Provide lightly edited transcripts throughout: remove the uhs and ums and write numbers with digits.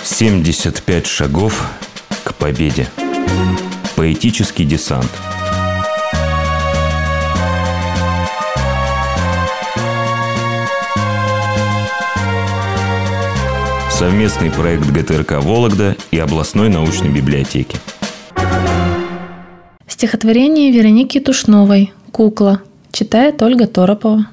75 шагов к победе. Поэтический десант. Совместный проект ГТРК «Вологда» и областной научной библиотеки. Стихотворение Вероники Тушновой «Кукла». Читает Ольга Торопова.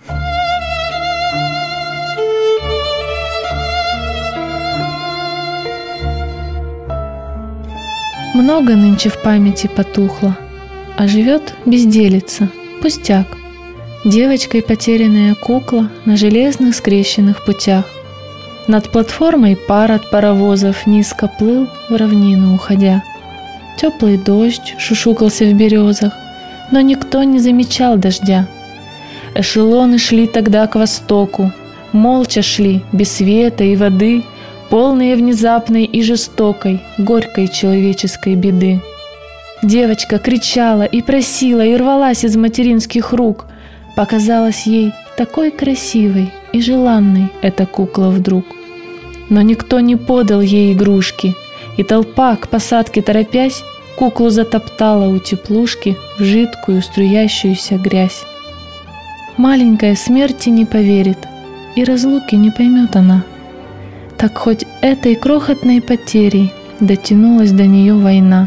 Много нынче в памяти потухло, а живет безделица, пустяк. Девочкой потерянная кукла на железных скрещенных путях. Над платформой пар от паровозов низко плыл в равнину уходя. Теплый дождь шушукался в березах, но никто не замечал дождя. Эшелоны шли тогда к востоку, молча шли, без света и воды, полные внезапной и жестокой, горькой человеческой беды. Девочка кричала и просила и рвалась из материнских рук. Показалась ей такой красивой и желанной эта кукла вдруг. Но никто не подал ей игрушки, и толпа, к посадке торопясь, куклу затоптала у теплушки в жидкую струящуюся грязь. Маленькая смерти не поверит, и разлуки не поймет она. Так хоть этой крохотной потерей дотянулась до нее война.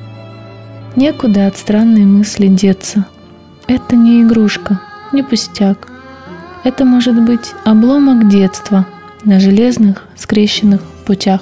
Некуда от странной мысли деться. Это не игрушка, не пустяк. Это может быть обломок детства на железных скрещенных путях.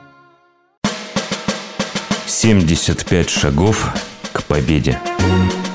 «75 шагов к победе».